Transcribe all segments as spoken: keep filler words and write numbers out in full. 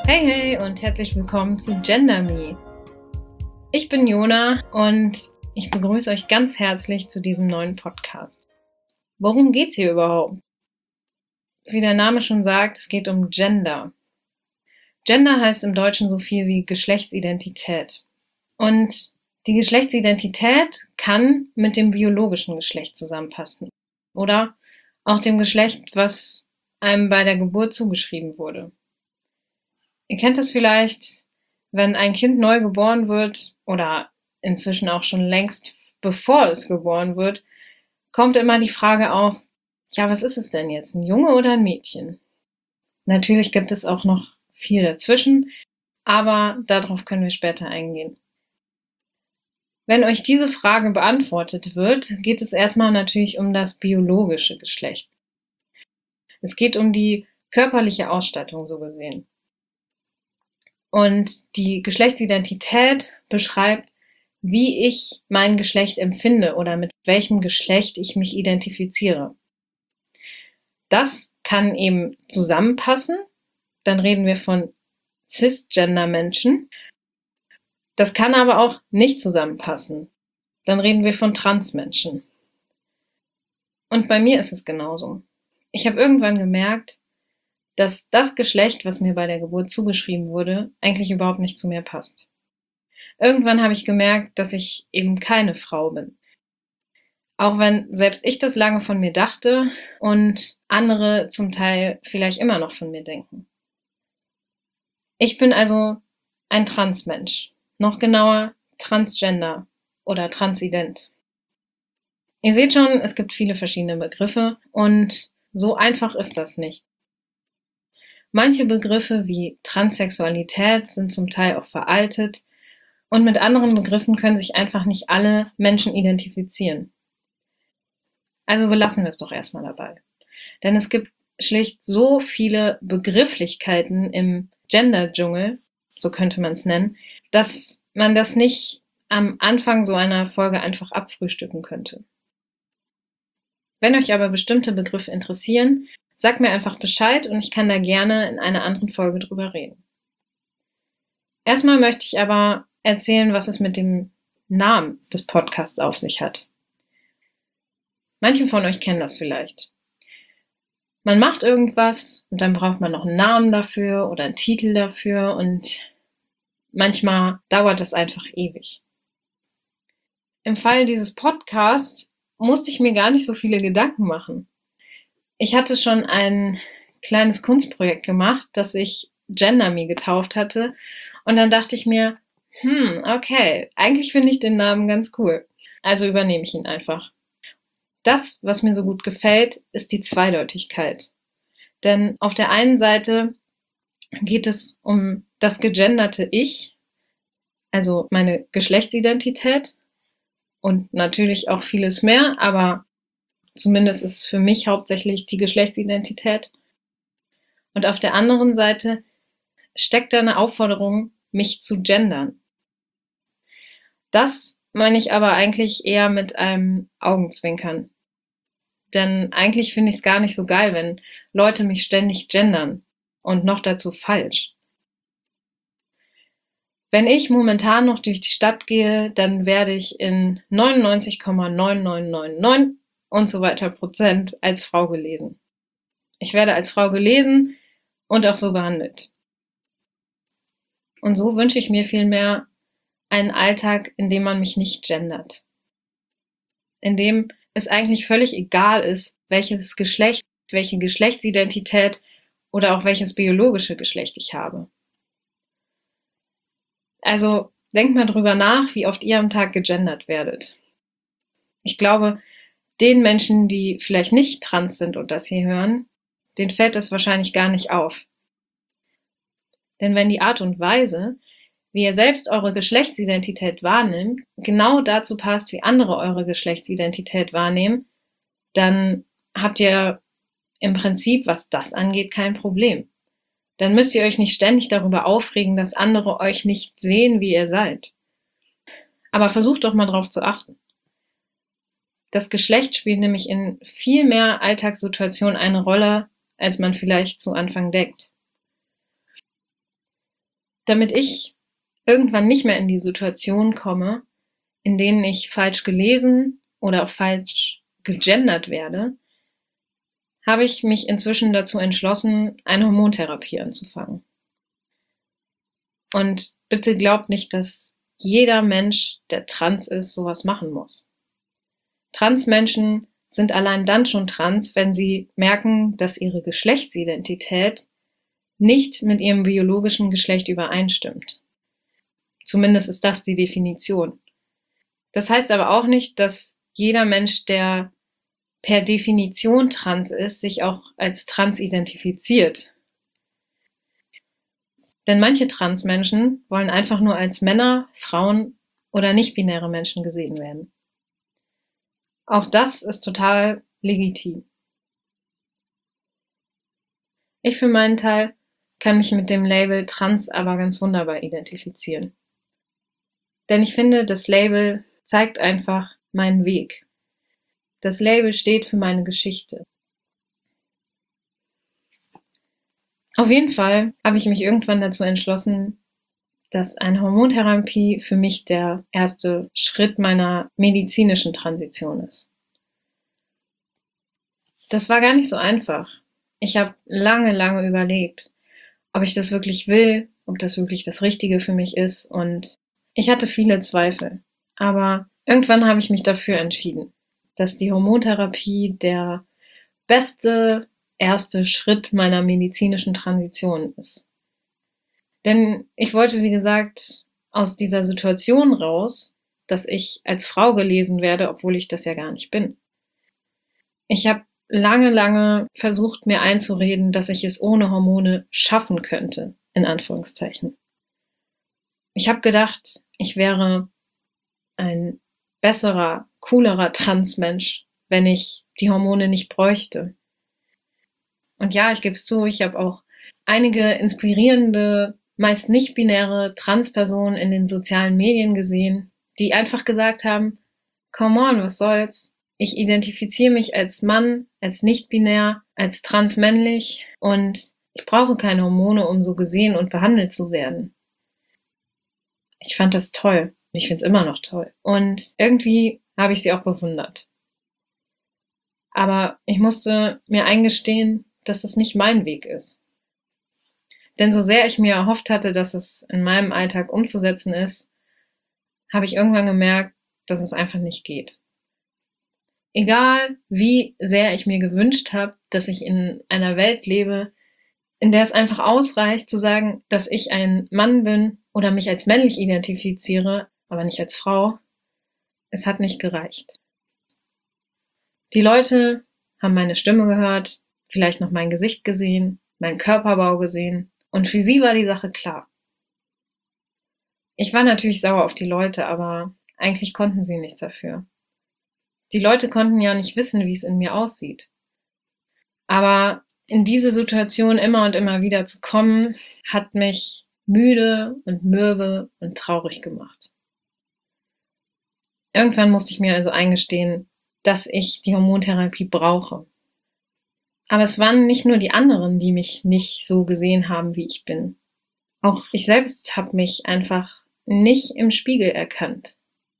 Hey, hey und herzlich willkommen zu Gender Me. Ich bin Jona und ich begrüße euch ganz herzlich zu diesem neuen Podcast. Worum geht's hier überhaupt? Wie der Name schon sagt, es geht um Gender. Gender heißt im Deutschen so viel wie Geschlechtsidentität. Und die Geschlechtsidentität kann mit dem biologischen Geschlecht zusammenpassen oder auch dem Geschlecht, was einem bei der Geburt zugeschrieben wurde. Ihr kennt es vielleicht, wenn ein Kind neu geboren wird oder inzwischen auch schon längst bevor es geboren wird, kommt immer die Frage auf, ja, was ist es denn jetzt, ein Junge oder ein Mädchen? Natürlich gibt es auch noch viel dazwischen, aber darauf können wir später eingehen. Wenn euch diese Frage beantwortet wird, geht es erstmal natürlich um das biologische Geschlecht. Es geht um die körperliche Ausstattung, so gesehen. Und die Geschlechtsidentität beschreibt, wie ich mein Geschlecht empfinde oder mit welchem Geschlecht ich mich identifiziere. Das kann eben zusammenpassen. Dann reden wir von Cisgender-Menschen. Das kann aber auch nicht zusammenpassen. Dann reden wir von Transmenschen. Und bei mir ist es genauso. Ich habe irgendwann gemerkt, dass das Geschlecht, was mir bei der Geburt zugeschrieben wurde, eigentlich überhaupt nicht zu mir passt. Irgendwann habe ich gemerkt, dass ich eben keine Frau bin. Auch wenn selbst ich das lange von mir dachte und andere zum Teil vielleicht immer noch von mir denken. Ich bin also ein Transmensch, noch genauer Transgender oder Transident. Ihr seht schon, es gibt viele verschiedene Begriffe und so einfach ist das nicht. Manche Begriffe wie Transsexualität sind zum Teil auch veraltet und mit anderen Begriffen können sich einfach nicht alle Menschen identifizieren. Also belassen wir es doch erstmal dabei. Denn es gibt schlicht so viele Begrifflichkeiten im Gender-Dschungel, so könnte man es nennen, dass man das nicht am Anfang so einer Folge einfach abfrühstücken könnte. Wenn euch aber bestimmte Begriffe interessieren, sagt mir einfach Bescheid und ich kann da gerne in einer anderen Folge drüber reden. Erstmal möchte ich aber erzählen, was es mit dem Namen des Podcasts auf sich hat. Manche von euch kennen das vielleicht. Man macht irgendwas und dann braucht man noch einen Namen dafür oder einen Titel dafür und manchmal dauert das einfach ewig. Im Fall dieses Podcasts musste ich mir gar nicht so viele Gedanken machen. Ich hatte schon ein kleines Kunstprojekt gemacht, das ich Gender Me getauft hatte. Und dann dachte ich mir, hm, okay, eigentlich finde ich den Namen ganz cool. Also übernehme ich ihn einfach. Das, was mir so gut gefällt, ist die Zweideutigkeit. Denn auf der einen Seite geht es um das gegenderte Ich, also meine Geschlechtsidentität und natürlich auch vieles mehr, aber zumindest ist für mich hauptsächlich die Geschlechtsidentität. Und auf der anderen Seite steckt da eine Aufforderung, mich zu gendern. Das meine ich aber eigentlich eher mit einem Augenzwinkern. Denn eigentlich finde ich es gar nicht so geil, wenn Leute mich ständig gendern und noch dazu falsch. Wenn ich momentan noch durch die Stadt gehe, dann werde ich in neunundneunzig Komma neun neun neun neun und so weiter Prozent als Frau gelesen. Ich werde als Frau gelesen und auch so behandelt. Und so wünsche ich mir vielmehr einen Alltag, in dem man mich nicht gendert. In dem es eigentlich völlig egal ist, welches Geschlecht, welche Geschlechtsidentität oder auch welches biologische Geschlecht ich habe. Also denkt mal drüber nach, wie oft ihr am Tag gegendert werdet. Ich glaube, den Menschen, die vielleicht nicht trans sind und das hier hören, denen fällt das wahrscheinlich gar nicht auf. Denn wenn die Art und Weise, wie ihr selbst eure Geschlechtsidentität wahrnimmt, genau dazu passt, wie andere eure Geschlechtsidentität wahrnehmen, dann habt ihr im Prinzip, was das angeht, kein Problem. Dann müsst ihr euch nicht ständig darüber aufregen, dass andere euch nicht sehen, wie ihr seid. Aber versucht doch mal drauf zu achten. Das Geschlecht spielt nämlich in viel mehr Alltagssituationen eine Rolle, als man vielleicht zu Anfang denkt. damit ich irgendwann nicht mehr in die Situation komme, in denen ich falsch gelesen oder auch falsch gegendert werde, habe ich mich inzwischen dazu entschlossen, eine Hormontherapie anzufangen. Und bitte glaubt nicht, dass jeder Mensch, der trans ist, sowas machen muss. Transmenschen sind allein dann schon trans, wenn sie merken, dass ihre Geschlechtsidentität nicht mit ihrem biologischen Geschlecht übereinstimmt. Zumindest ist das die Definition. Das heißt aber auch nicht, dass jeder Mensch, der per Definition trans ist, sich auch als trans identifiziert. Denn manche Transmenschen wollen einfach nur als Männer, Frauen oder nicht-binäre Menschen gesehen werden. Auch das ist total legitim. Ich für meinen Teil kann mich mit dem Label trans aber ganz wunderbar identifizieren. Denn ich finde, das Label zeigt einfach meinen Weg. Das Label steht für meine Geschichte. Auf jeden Fall habe ich mich irgendwann dazu entschlossen, dass eine Hormontherapie für mich der erste Schritt meiner medizinischen Transition ist. Das war gar nicht so einfach. Ich habe lange, lange überlegt, ob ich das wirklich will, ob das wirklich das Richtige für mich ist, und ich hatte viele Zweifel. Aber irgendwann habe ich mich dafür entschieden, dass die Hormontherapie der beste erste Schritt meiner medizinischen Transition ist. Denn ich wollte, wie gesagt, aus dieser Situation raus, dass ich als Frau gelesen werde, obwohl ich das ja gar nicht bin. Ich habe lange, lange versucht, mir einzureden, dass ich es ohne Hormone schaffen könnte, in Anführungszeichen. Ich habe gedacht, ich wäre ein besserer, coolerer Transmensch, wenn ich die Hormone nicht bräuchte. Und ja, ich gebe es zu, ich habe auch einige inspirierende, meist nicht-binäre Transpersonen in den sozialen Medien gesehen, die einfach gesagt haben, come on, was soll's? Ich identifiziere mich als Mann, als nicht-binär, als transmännlich und ich brauche keine Hormone, um so gesehen und behandelt zu werden. Ich fand das toll. Ich finde es immer noch toll. Und irgendwie habe ich sie auch bewundert. Aber ich musste mir eingestehen, dass es nicht mein Weg ist. Denn so sehr ich mir erhofft hatte, dass es in meinem Alltag umzusetzen ist, habe ich irgendwann gemerkt, dass es einfach nicht geht. Egal, wie sehr ich mir gewünscht habe, dass ich in einer Welt lebe, in der es einfach ausreicht zu sagen, dass ich ein Mann bin oder mich als männlich identifiziere, aber nicht als Frau, es hat nicht gereicht. Die Leute haben meine Stimme gehört, vielleicht noch mein Gesicht gesehen, meinen Körperbau gesehen, und für sie war die Sache klar. Ich war natürlich sauer auf die Leute, aber eigentlich konnten sie nichts dafür. Die Leute konnten ja nicht wissen, wie es in mir aussieht. Aber in diese Situation immer und immer wieder zu kommen, hat mich müde und mürbe und traurig gemacht. Irgendwann musste ich mir also eingestehen, dass ich die Hormontherapie brauche. Aber es waren nicht nur die anderen, die mich nicht so gesehen haben, wie ich bin. Auch ich selbst habe mich einfach nicht im Spiegel erkannt.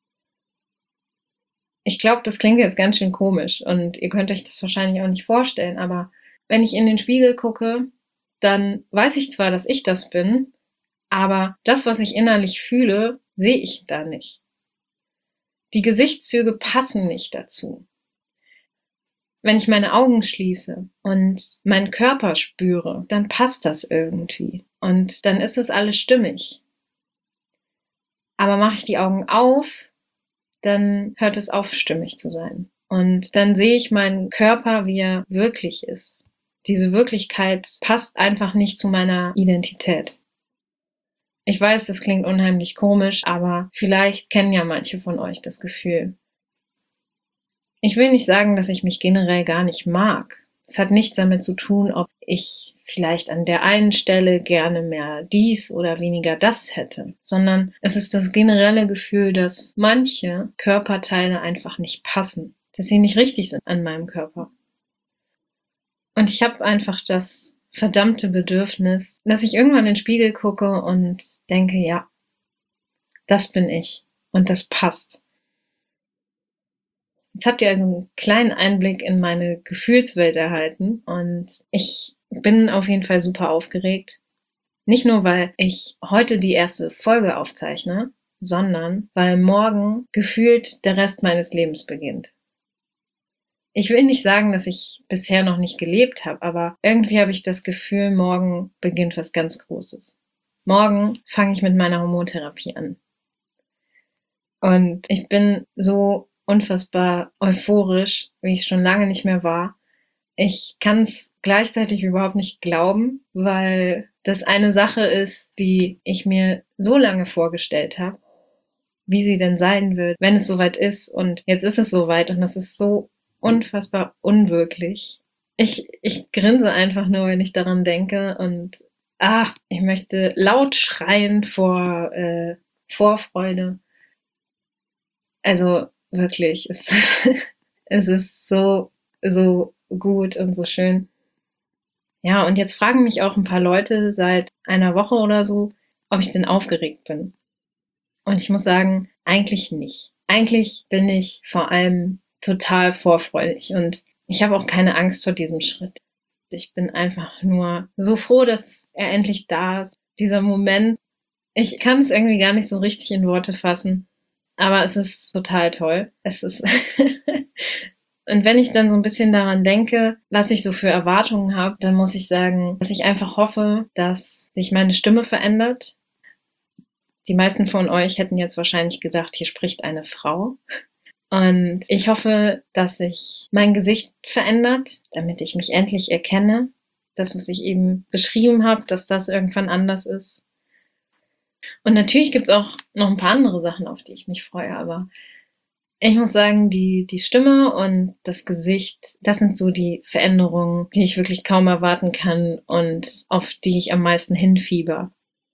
Ich glaube, das klingt jetzt ganz schön komisch und ihr könnt euch das wahrscheinlich auch nicht vorstellen, aber wenn ich in den Spiegel gucke, dann weiß ich zwar, dass ich das bin, aber das, was ich innerlich fühle, sehe ich da nicht. Die Gesichtszüge passen nicht dazu. Wenn ich meine Augen schließe und meinen Körper spüre, dann passt das irgendwie und dann ist das alles stimmig. Aber mache ich die Augen auf, dann hört es auf, stimmig zu sein. Und dann sehe ich meinen Körper, wie er wirklich ist. Diese Wirklichkeit passt einfach nicht zu meiner Identität. Ich weiß, das klingt unheimlich komisch, aber vielleicht kennen ja manche von euch das Gefühl. Ich will nicht sagen, dass ich mich generell gar nicht mag. Es hat nichts damit zu tun, ob ich vielleicht an der einen Stelle gerne mehr dies oder weniger das hätte, sondern es ist das generelle Gefühl, dass manche Körperteile einfach nicht passen, dass sie nicht richtig sind an meinem Körper. Und ich habe einfach das verdammte Bedürfnis, dass ich irgendwann in den Spiegel gucke und denke, ja, das bin ich und das passt. Jetzt habt ihr also einen kleinen Einblick in meine Gefühlswelt erhalten und ich bin auf jeden Fall super aufgeregt. Nicht nur, weil ich heute die erste Folge aufzeichne, sondern weil morgen gefühlt der Rest meines Lebens beginnt. Ich will nicht sagen, dass ich bisher noch nicht gelebt habe, aber irgendwie habe ich das Gefühl, morgen beginnt was ganz Großes. Morgen fange ich mit meiner Hormontherapie an. Und ich bin so unfassbar euphorisch, wie ich schon lange nicht mehr war. Ich kann es gleichzeitig überhaupt nicht glauben, weil das eine Sache ist, die ich mir so lange vorgestellt habe, wie sie denn sein wird, wenn es soweit ist. Und jetzt ist es soweit und das ist so unfassbar unwirklich. Ich, ich grinse einfach nur, wenn ich daran denke und ah, ich möchte laut schreien vor äh, Vorfreude. Also wirklich, es, es ist so, so gut und so schön. Ja, und jetzt fragen mich auch ein paar Leute seit einer Woche oder so, ob ich denn aufgeregt bin. Und ich muss sagen, eigentlich nicht. Eigentlich bin ich vor allem total vorfreudig und ich habe auch keine Angst vor diesem Schritt. Ich bin einfach nur so froh, dass er endlich da ist. Dieser Moment, ich kann es irgendwie gar nicht so richtig in Worte fassen, aber es ist total toll. Es ist und wenn ich dann so ein bisschen daran denke, was ich so für Erwartungen habe, dann muss ich sagen, dass ich einfach hoffe, dass sich meine Stimme verändert. Die meisten von euch hätten jetzt wahrscheinlich gedacht, hier spricht eine Frau. Und ich hoffe, dass sich mein Gesicht verändert, damit ich mich endlich erkenne. Das, was ich eben beschrieben habe, dass das irgendwann anders ist. Und natürlich gibt es auch noch ein paar andere Sachen, auf die ich mich freue, aber ich muss sagen, die, die Stimme und das Gesicht, das sind so die Veränderungen, die ich wirklich kaum erwarten kann und auf die ich am meisten hinfieber.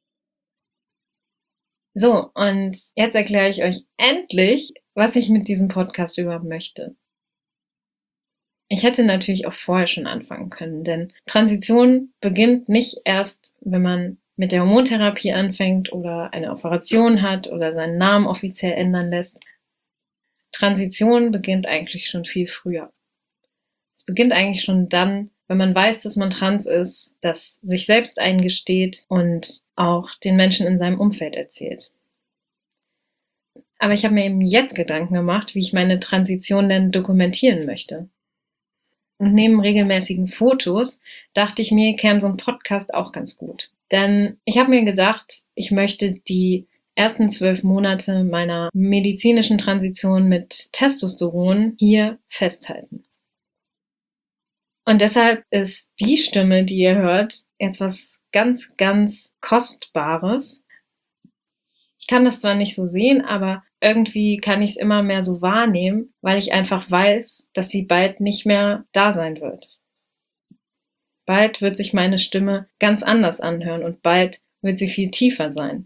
So, und jetzt erkläre ich euch endlich, was ich mit diesem Podcast überhaupt möchte. Ich hätte natürlich auch vorher schon anfangen können, denn Transition beginnt nicht erst, wenn man mit der Hormontherapie anfängt oder eine Operation hat oder seinen Namen offiziell ändern lässt. Transition beginnt eigentlich schon viel früher. Es beginnt eigentlich schon dann, wenn man weiß, dass man trans ist, das sich selbst eingesteht und auch den Menschen in seinem Umfeld erzählt. Aber ich habe mir eben jetzt Gedanken gemacht, wie ich meine Transition denn dokumentieren möchte. Und neben regelmäßigen Fotos dachte ich mir, käme so ein Podcast auch ganz gut. Denn ich habe mir gedacht, ich möchte die ersten zwölf Monate meiner medizinischen Transition mit Testosteron hier festhalten. Und deshalb ist die Stimme, die ihr hört, jetzt was ganz, ganz Kostbares. Ich kann das zwar nicht so sehen, aber irgendwie kann ich es immer mehr so wahrnehmen, weil ich einfach weiß, dass sie bald nicht mehr da sein wird. Bald wird sich meine Stimme ganz anders anhören und bald wird sie viel tiefer sein.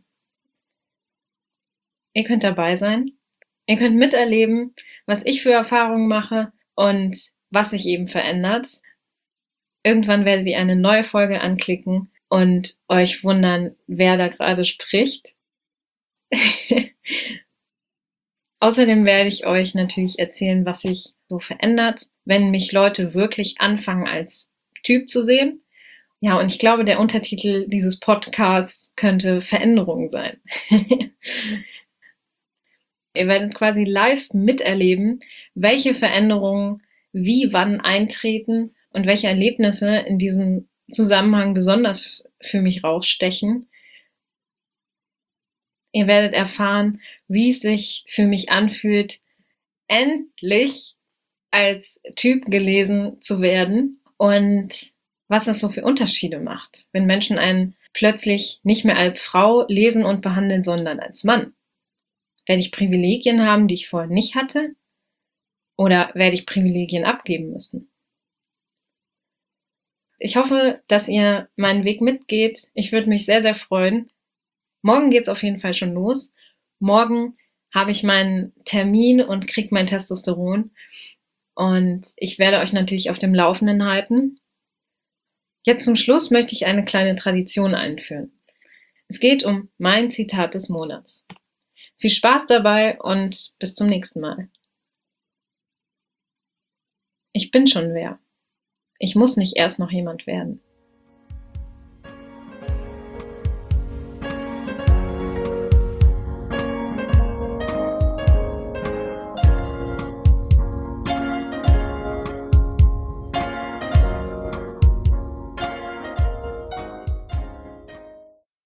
Ihr könnt dabei sein. Ihr könnt miterleben, was ich für Erfahrungen mache und was sich eben verändert. Irgendwann werdet ihr eine neue Folge anklicken und euch wundern, wer da gerade spricht. Außerdem werde ich euch natürlich erzählen, was sich so verändert, wenn mich Leute wirklich anfangen als Typ zu sehen. Ja, und ich glaube, der Untertitel dieses Podcasts könnte Veränderung sein. Ihr werdet quasi live miterleben, welche Veränderungen wie wann eintreten und welche Erlebnisse in diesem Zusammenhang besonders für mich rausstechen. Ihr werdet erfahren, wie es sich für mich anfühlt, endlich als Typ gelesen zu werden und was das so für Unterschiede macht, wenn Menschen einen plötzlich nicht mehr als Frau lesen und behandeln, sondern als Mann. Werde ich Privilegien haben, die ich vorher nicht hatte? Oder werde ich Privilegien abgeben müssen? Ich hoffe, dass ihr meinen Weg mitgeht. Ich würde mich sehr, sehr freuen. Morgen geht's auf jeden Fall schon los. Morgen habe ich meinen Termin und kriege mein Testosteron. Und ich werde euch natürlich auf dem Laufenden halten. Jetzt zum Schluss möchte ich eine kleine Tradition einführen. Es geht um mein Zitat des Monats. Viel Spaß dabei und bis zum nächsten Mal. Ich bin schon wer. Ich muss nicht erst noch jemand werden.